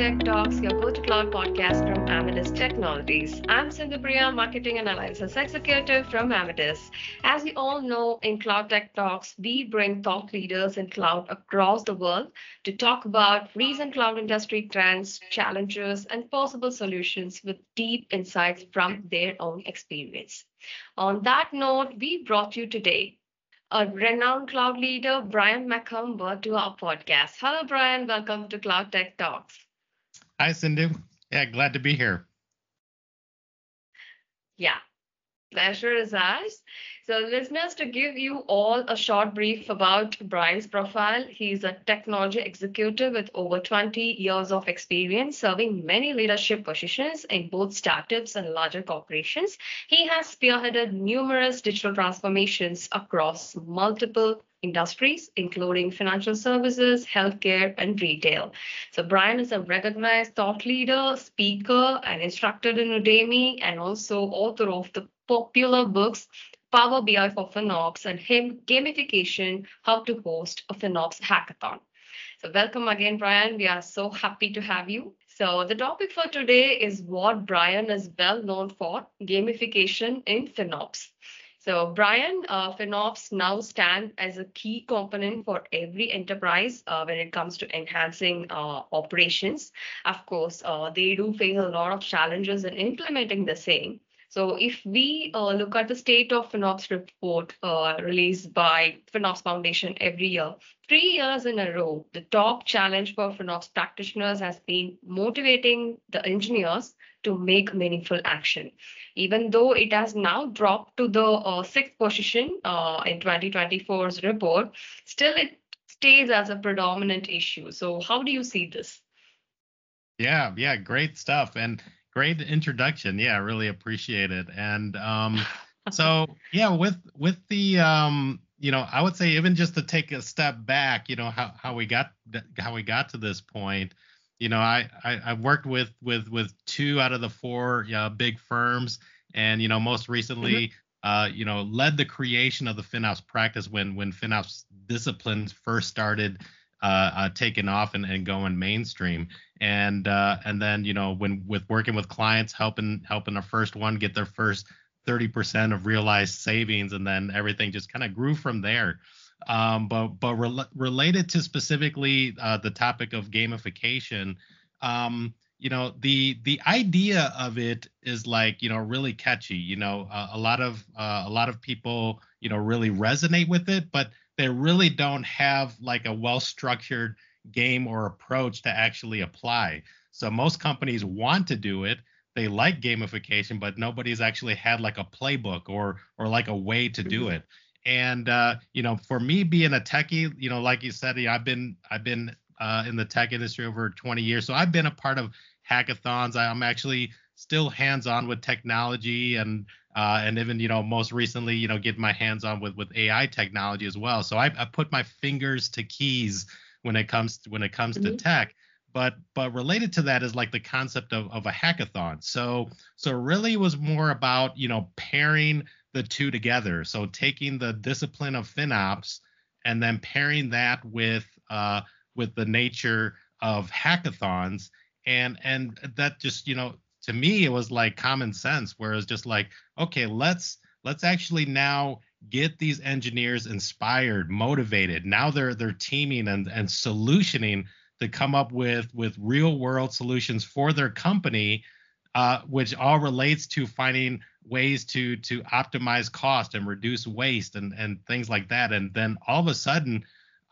Tech Talks, your go to cloud podcast from Amadeus Technologies. I'm Sindhupriya, Marketing and Analysis Executive from Amadeus. As you all know, in Cloud Tech Talks, we bring thought leaders in cloud across the world to talk about recent cloud industry trends, challenges, and possible solutions with deep insights from their own experience. On that note, we brought you today a renowned cloud leader, Brian McCumber, to our podcast. Hello, Brian. Welcome to Cloud Tech Talks. Hi, Sindhu. Yeah, glad to be here. Yeah, pleasure is ours. So, listeners, to give you all a short brief about Brian's profile, he's a technology executive with over 20 years of experience serving many leadership positions in both startups and larger corporations. He has spearheaded numerous digital transformations across multiple industries, including financial services, healthcare, and retail. So, Brian is a recognized thought leader, speaker, and instructor in Udemy, and also author of the popular books Power BI for FinOps and him Gamification, How to Host a FinOps Hackathon. So, welcome again, Brian. We are so happy to have you. So, the topic for today is what Brian is well known for gamification in FinOps. So, Brian, FinOps now stand as a key component for every enterprise when it comes to enhancing operations. Of course, they do face a lot of challenges in implementing the same. So if we look at the State of FinOps report released by FinOps Foundation every year, 3 years in a row, the top challenge for FinOps practitioners has been motivating the engineers to make meaningful action. Even though it has now dropped to the sixth position in 2024's report, still it stays as a predominant issue. So how do you see this? Yeah, great stuff and great introduction. Yeah, really appreciate it. And so yeah, with the I would say even just to take a step back, how we got to this point. I've worked with two out of the four big firms, and most recently led the creation of the FinOps practice when FinOps disciplines first started taking off and going mainstream. And then when with working with clients, helping our first one get their first 30% of realized savings, and then everything just kind of grew from there. Related to specifically the topic of gamification, the idea of it is like really catchy. A lot of people really resonate with it, but they really don't have like a well-structured game or approach to actually apply. So most companies want to do it. They like gamification, but nobody's actually had like a playbook or like a way to do it. And for me being a techie, like you said, I've been in the tech industry over 20 years, so I've been a part of hackathons. I'm actually still hands-on with technology, and even most recently getting my hands on with AI technology as well. So I put my fingers to keys when it comes to tech. But related to that is like the concept of a hackathon. So really was more about pairing the two together. So taking the discipline of FinOps and then pairing that with the nature of hackathons, and that just to me it was like common sense, where it's just like, okay, let's actually now get these engineers inspired, motivated. Now they're teaming and solutioning to come up with real world solutions for their company, which all relates to finding ways to optimize cost and reduce waste and things like that. And then all of a sudden,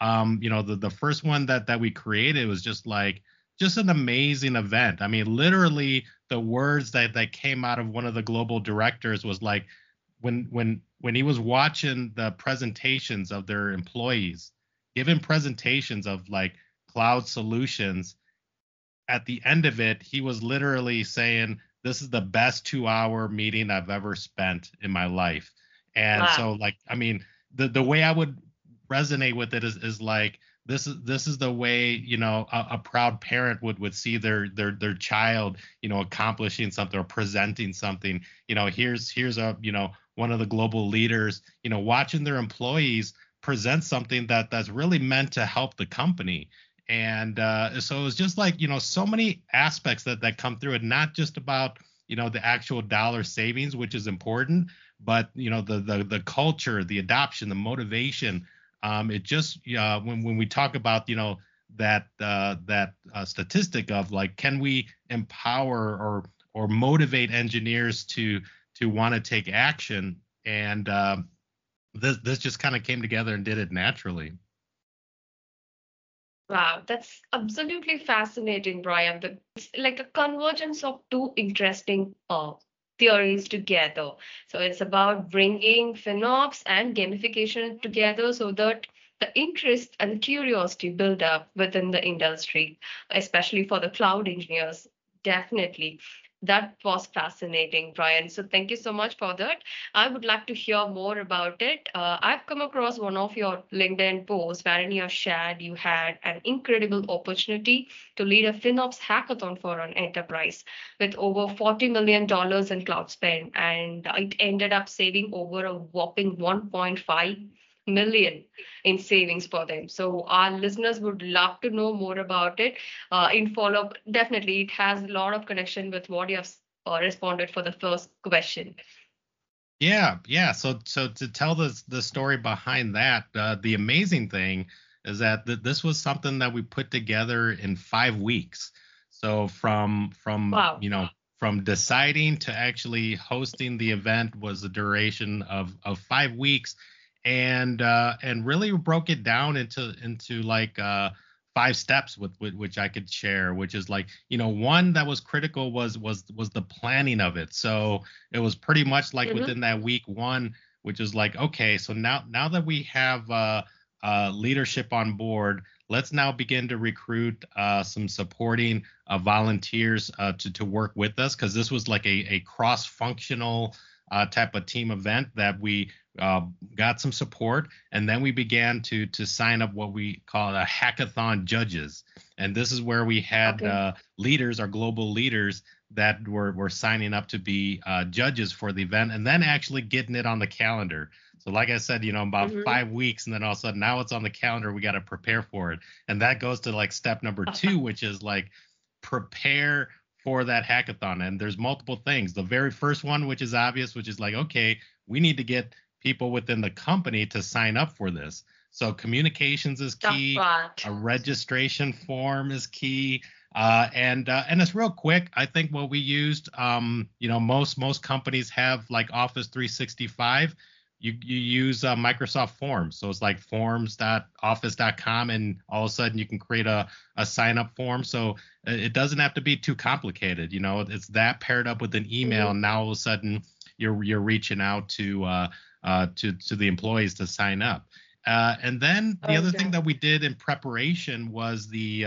the first one that we created was just an amazing event. I mean, literally the words that came out of one of the global directors was like, when he was watching the presentations of their employees, giving presentations of like cloud solutions, at the end of it, he was literally saying, this is the best 2-hour meeting I've ever spent in my life. And wow. So like, I mean, the way I would resonate with it is like, this is the way a proud parent would see their child accomplishing something or presenting something. Here's a one of the global leaders watching their employees present something that's really meant to help the company. And so it was just like, so many aspects that come through it, not just about, the actual dollar savings, which is important, but, the culture, the adoption, the motivation. It just, when we talk about, that statistic of like, can we empower or motivate engineers to want to take action? And this just kind of came together and did it naturally. Wow, that's absolutely fascinating, Brian. It's like a convergence of two interesting theories together. So it's about bringing FinOps and gamification together so that the interest and the curiosity build up within the industry, especially for the cloud engineers. Definitely. That was fascinating, Brian. So thank you so much for that. I would like to hear more about it. I've come across one of your LinkedIn posts wherein you have shared you had an incredible opportunity to lead a FinOps hackathon for an enterprise with over $40 million in cloud spend, and it ended up saving over a whopping 1.5 million in savings for them. So our listeners would love to know more about it. In follow up, definitely it has a lot of connection with what you have responded for the first question. Yeah. So to tell the story behind that, the amazing thing is that this was something that we put together in 5 weeks. So Wow. from deciding to actually hosting the event was a duration of 5 weeks, and really broke it down into like 5 steps with which I could share, which is like, one that was critical was the planning of it. So it was pretty much like Mm-hmm. within that week one, which is like, okay, so now that we have leadership on board, let's now begin to recruit some supporting volunteers to work with us, because this was like a cross-functional type of team event that we got some support, and then we began to sign up what we call a hackathon judges. And this is where we had Okay. leaders, our global leaders, that were signing up to be judges for the event, and then actually getting it on the calendar. So like I said, about Mm-hmm. 5 weeks, and then all of a sudden now it's on the calendar. We got to prepare for it, and that goes to like step number two, which is like prepare for that hackathon. And there's multiple things. The very first one, which is obvious, which is like, okay, we need to get people within the company to sign up for this. So communications is Tough key. part. A registration form is key. And it's real quick. I think what we used, most companies have like Office 365. You use Microsoft Forms, so it's like forms.office.com, and all of a sudden you can create a sign up form. So it doesn't have to be too complicated. It's that paired up with an email, Mm-hmm. and now all of a sudden you're reaching out to the employees to sign up. And then the other thing Okay. that we did in preparation was the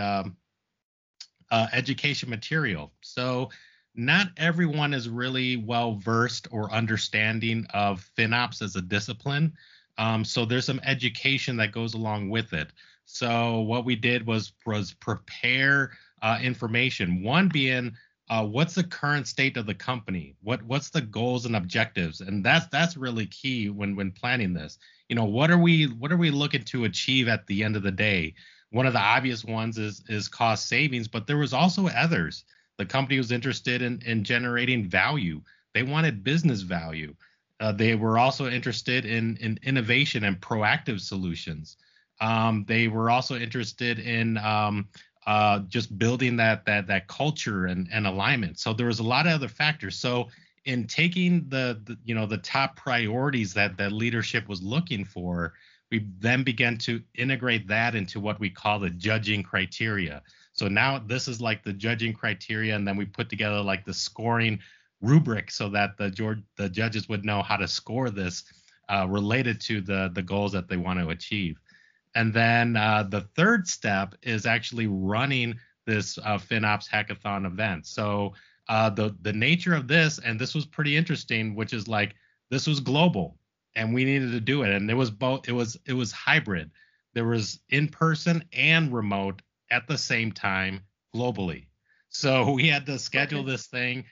education material. So not everyone is really well versed or understanding of FinOps as a discipline. So there's some education that goes along with it. So what we did was prepare information. One being, what's the current state of the company? What's the goals and objectives? And that's really key when planning this. What are we looking to achieve at the end of the day? One of the obvious ones is cost savings, but there was also others. The company was interested in generating value. They wanted business value. They were also interested in innovation and proactive solutions. They were also interested in just building that culture and alignment. So there was a lot of other factors. So in taking the top priorities that leadership was looking for, we then began to integrate that into what we call the judging criteria. So now this is like the judging criteria, and then we put together like the scoring rubric so that the judges would know how to score this related to the goals that they want to achieve. And then the third step is actually running this FinOps hackathon event. So the nature of this, and this was pretty interesting, which is like this was global, and we needed to do it, and it was both. It was hybrid. There was in person and remote at the same time globally. So we had to schedule Okay. this thing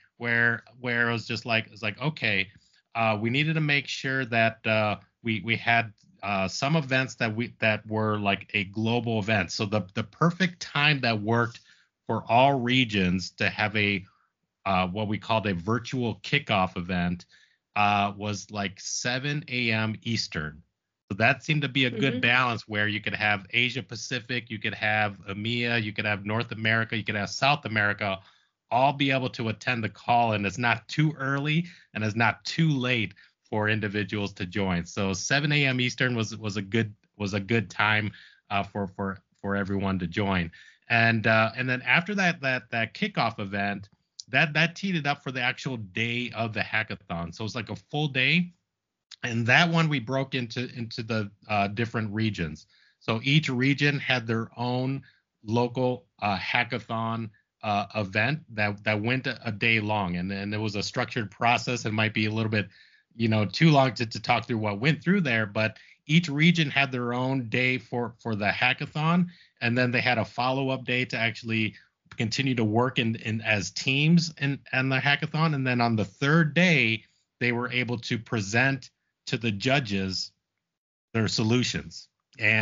where it was just like okay, we needed to make sure that we had some events that were like a global event. So the perfect time that worked for all regions to have a what we called a virtual kickoff event was like 7 a.m. Eastern. So that seemed to be a good Mm-hmm. balance where you could have Asia Pacific, you could have EMEA, you could have North America, you could have South America, all be able to attend the call, and it's not too early and it's not too late for individuals to join. So 7 a.m. Eastern was a good time for everyone to join. And then after that kickoff event, that teed it up for the actual day of the hackathon. So it's like a full day, and that one we broke into the different regions. So each region had their own local hackathon event that went a day long, and it was a structured process. It might be a little bit, too long to talk through what went through there, but each region had their own day for the hackathon, and then they had a follow up day to actually continue to work in as teams in the hackathon, and then on the third day they were able to present to the judges their solutions.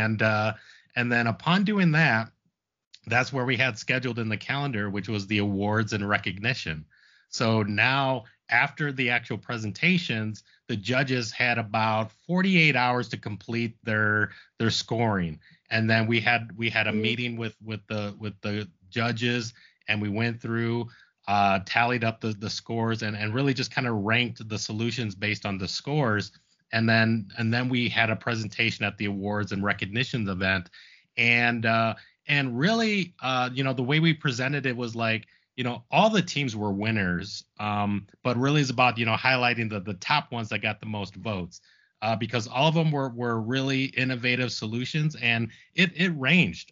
And then upon doing that, that's where we had scheduled in the calendar, which was the awards and recognition. So now, after the actual presentations, the judges had about 48 hours to complete their scoring, and then we had a Mm-hmm. meeting with the judges, and we went through, tallied up the scores, and really just kind of ranked the solutions based on the scores. And then we had a presentation at the awards and recognitions event, and really, the way we presented it was like, all the teams were winners, but really is about, highlighting the top ones that got the most votes, because all of them were really innovative solutions, and it ranged.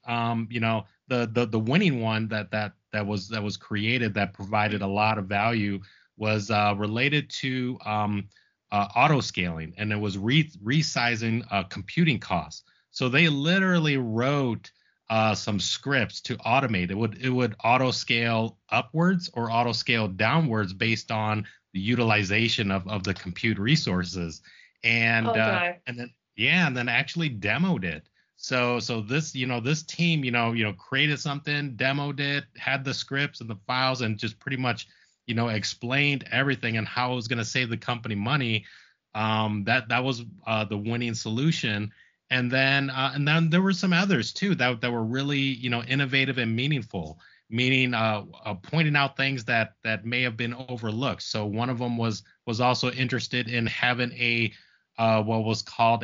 The winning one that was created that provided a lot of value was related to auto scaling, and it was resizing computing costs. So they literally wrote some scripts to automate. It would auto scale upwards or auto scale downwards based on the utilization of the compute resources, and Okay. and then yeah, and then actually demoed it. So this team, created something, demoed it, had the scripts and the files, and just pretty much, explained everything and how it was going to save the company money. That was the winning solution. And then there were some others too that were really, innovative and meaningful, meaning pointing out things that may have been overlooked. So one of them was also interested in having a what was called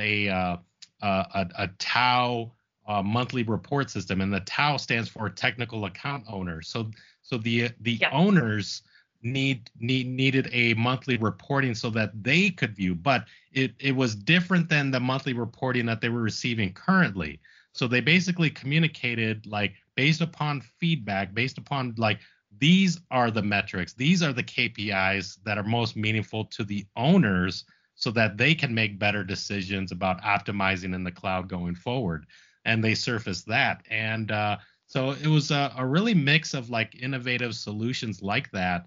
a TAO monthly report system, and the TAO stands for technical account owner. So the Yeah. owners needed a monthly reporting so that they could view, but it was different than the monthly reporting that they were receiving currently. So they basically communicated, like, based upon feedback, based upon, like, these are the metrics, these are the KPIs that are most meaningful to the owners, so that they can make better decisions about optimizing in the cloud going forward. And they surfaced that. And so it was a really mix of, like, innovative solutions like that,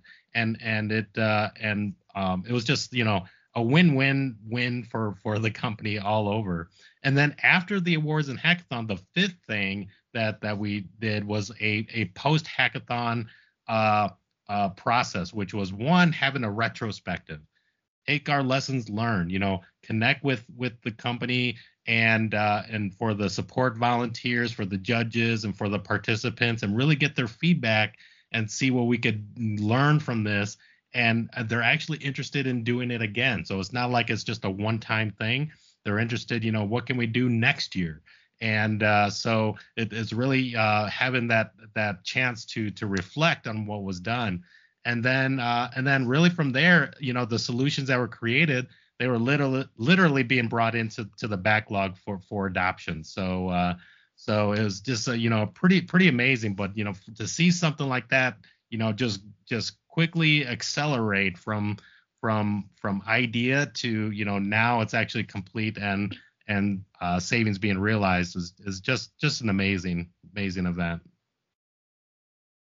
and it was just, a win-win-win for the company all over. And then after the awards and hackathon, the fifth thing that we did was a post hackathon process, which was, one, having a retrospective, take our lessons learned, connect with the company, and for the support volunteers, for the judges, and for the participants, and really get their feedback and see what we could learn from this. And they're actually interested in doing it again. So it's not like it's just a one-time thing. They're interested, what can we do next year? And so it's really having that chance to reflect on what was done, and then really from there, the solutions that were created, they were literally being brought into the backlog for adoption. So it was just pretty amazing. But to see something like that, just quickly accelerate from idea to, now it's actually complete, and savings being realized is just an amazing event.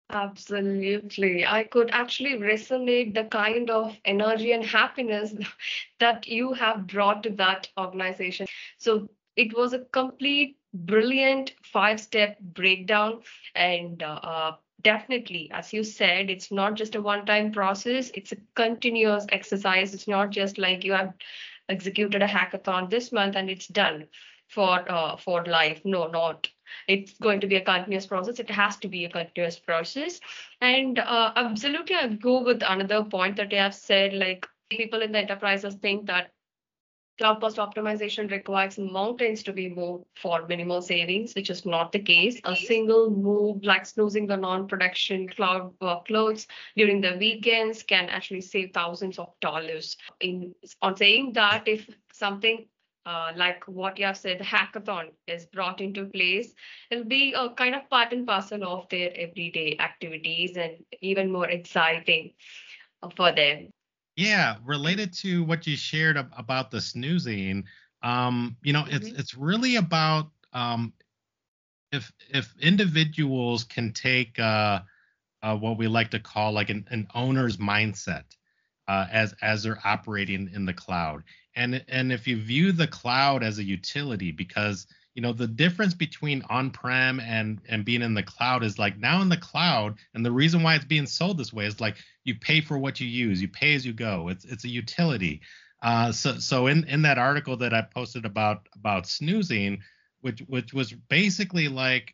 Absolutely. I could actually resonate the kind of energy and happiness that you have brought to that organization. So it was a complete, brilliant five-step breakdown. And definitely, as you said, it's not just a one-time process, it's a continuous exercise. It's not just like you have executed a hackathon this month and it's done for life. No, not. It's going to be a continuous process. It has to be a continuous process. And absolutely, I go with another point that you have said, like people in the enterprises think that cloud cost optimization requires mountains to be moved for minimal savings, which is not the case. A single move, like snoozing the non-production cloud workloads during the weekends, can actually save thousands of dollars. In on saying that, if something like what you have said, the hackathon is brought into place, it'll be a kind of part and parcel of their everyday activities and even more exciting for them. Yeah, related to what you shared about the snoozing, it's Mhm. it's really about if individuals can take what we like to call like an owner's mindset as they're operating in the cloud. And if you view the cloud as a utility, because the difference between on-prem and being in the cloud is like now in the cloud, and the reason why it's being sold this way is like you pay for what you use, you pay as you go. It's a utility. So in that article that I posted about snoozing, which was basically like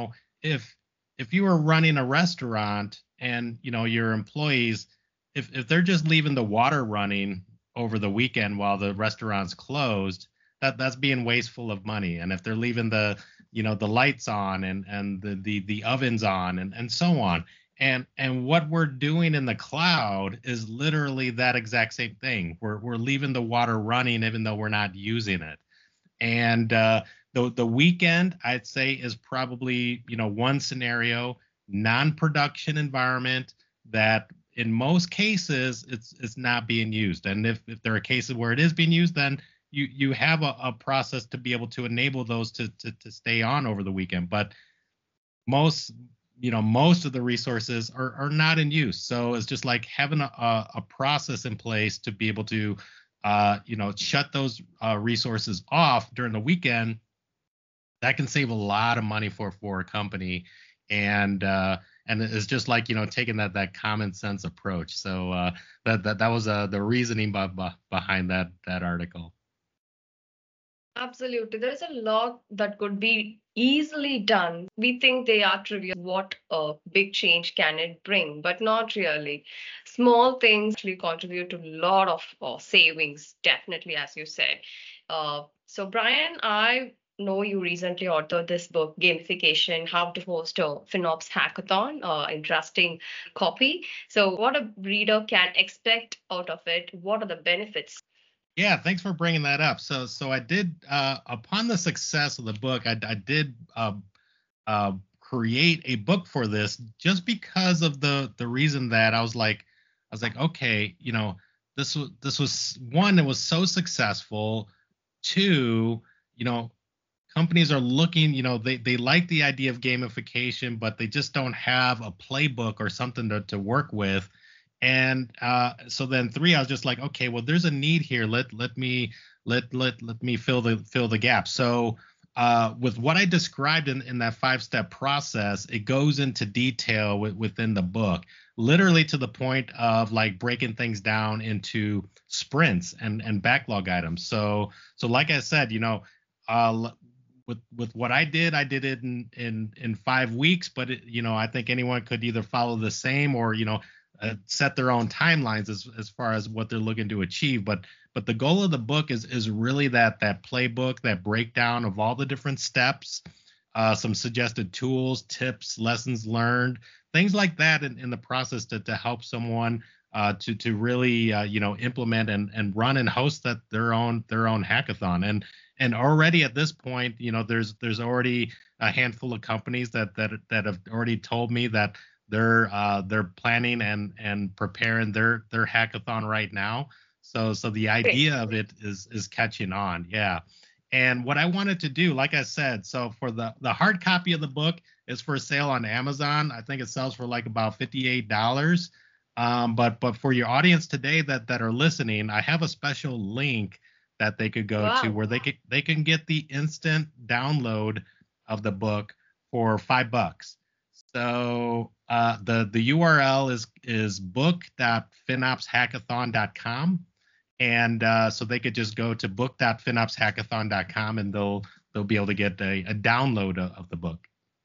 if you were running a restaurant and your employees, if they're just leaving the water running over the weekend while the restaurant's closed, that's being wasteful of money. And if they're leaving the lights on and the ovens on and so on, and what we're doing in the cloud is literally that exact same thing. We're leaving the water running even though we're not using it. And the weekend, I'd say, is probably one scenario, non-production environment that in most cases it's not being used. And if there are cases where it is being used, then you have a process to be able to enable those to stay on over the weekend. But most most of the resources are not in use, so it's just like having a process in place to be able to shut those resources off during the weekend. That can save a lot of money for a company, and it's just like taking that common sense approach. So that was the reasoning behind that article. Absolutely. There is a lot that could be easily done. We think they are trivial. What a big change can it bring? But not really. Small things actually contribute to a lot of savings, definitely, as you said. So, Brian, I know you recently authored this book, Gamification, How to Host a FinOps Hackathon. Interesting copy. So, what a reader can expect out of it? What are the benefits? Yeah, thanks for bringing that up. So I did upon the success of the book, I did create a book for this just because of the reason that I was like, okay, this was one, it was so successful. Two, you know companies are looking, they like the idea of gamification, but they just don't have a playbook or something to work with. And so then three, I was just like, okay, well, there's a need here. Let me fill the gap. So with what I described in that 5-step process, it goes into detail within the book, literally to the point of like breaking things down into sprints and backlog items. So like I said, uh, with what I did it in 5 weeks. But I think anyone could either follow the same or set their own timelines as far as what they're looking to achieve. But the goal of the book is really that playbook, that breakdown of all the different steps, some suggested tools, tips, lessons learned, things like that in the process to help someone to really implement and run and host their own hackathon. And already at this point, there's already a handful of companies that have already told me that they're planning and preparing their hackathon right now. So the Great. idea of it is catching on. Yeah. And what I wanted to do, like I said, so for the hard copy of the book is for sale on Amazon. I think it sells for like about $58. But for your audience today that are listening, I have a special link that they could go to Wow. where they can get the instant download of the book for $5. So the URL is book.finopshackathon.com. And so they could just go to book.finopshackathon.com and they'll be able to get a download of the book.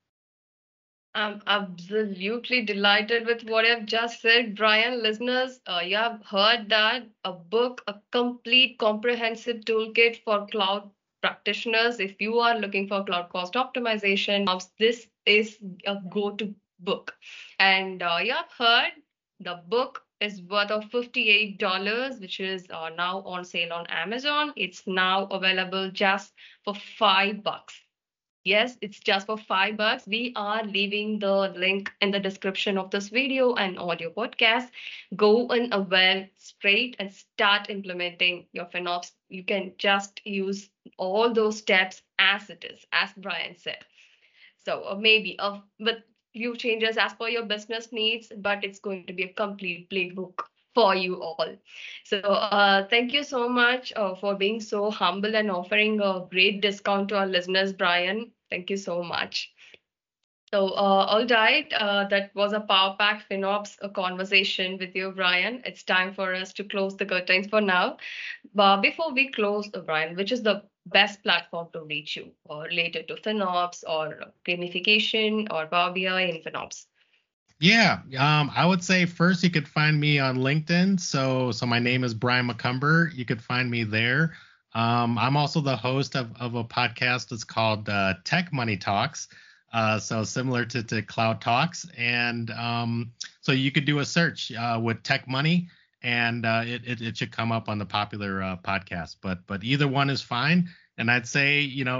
I'm absolutely delighted with what I've just said, Brian. Listeners, you have heard that a book, a complete comprehensive toolkit for cloud practitioners. If you are looking for cloud cost optimization, this is a go-to book. And you have heard the book is worth of $58, which is now on sale on Amazon. It's now available just for $5. Yes, it's just for $5. We are leaving the link in the description of this video and audio podcast. Go in a well straight and start implementing your FinOps. You can just use all those steps as it is, as Brian said. So maybe with few changes as per your business needs, but it's going to be a complete playbook for you all. So thank you so much for being so humble and offering a great discount to our listeners, Brian. Thank you so much. So, all right, that was a Power Pack FinOps conversation with you, Brian. It's time for us to close the curtains for now. But before we close, Brian, which is the best platform to reach you related to FinOps or gamification or Power BI in FinOps? Yeah, I would say first you could find me on LinkedIn. So my name is Brian McCumber. You could find me there. I'm also the host of a podcast. It's called Tech Money Talks. So similar to Cloud Talks. And so you could do a search with Tech Money, and it should come up on the popular podcast. But either one is fine. And I'd say,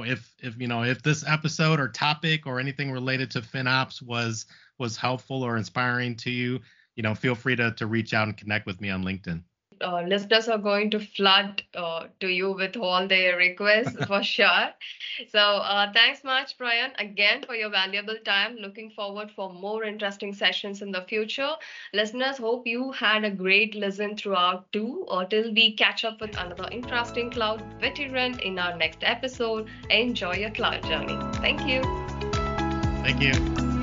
if this episode or topic or anything related to FinOps was helpful or inspiring to you, feel free to reach out and connect with me on LinkedIn. Listeners are going to flood to you with all their requests for sure. So thanks much, Brian, again for your valuable time. Looking forward for more interesting sessions in the future. Listeners, hope you had a great listen throughout too. Till we catch up with another interesting cloud veteran in our next episode. Enjoy your cloud journey. Thank you. Thank you.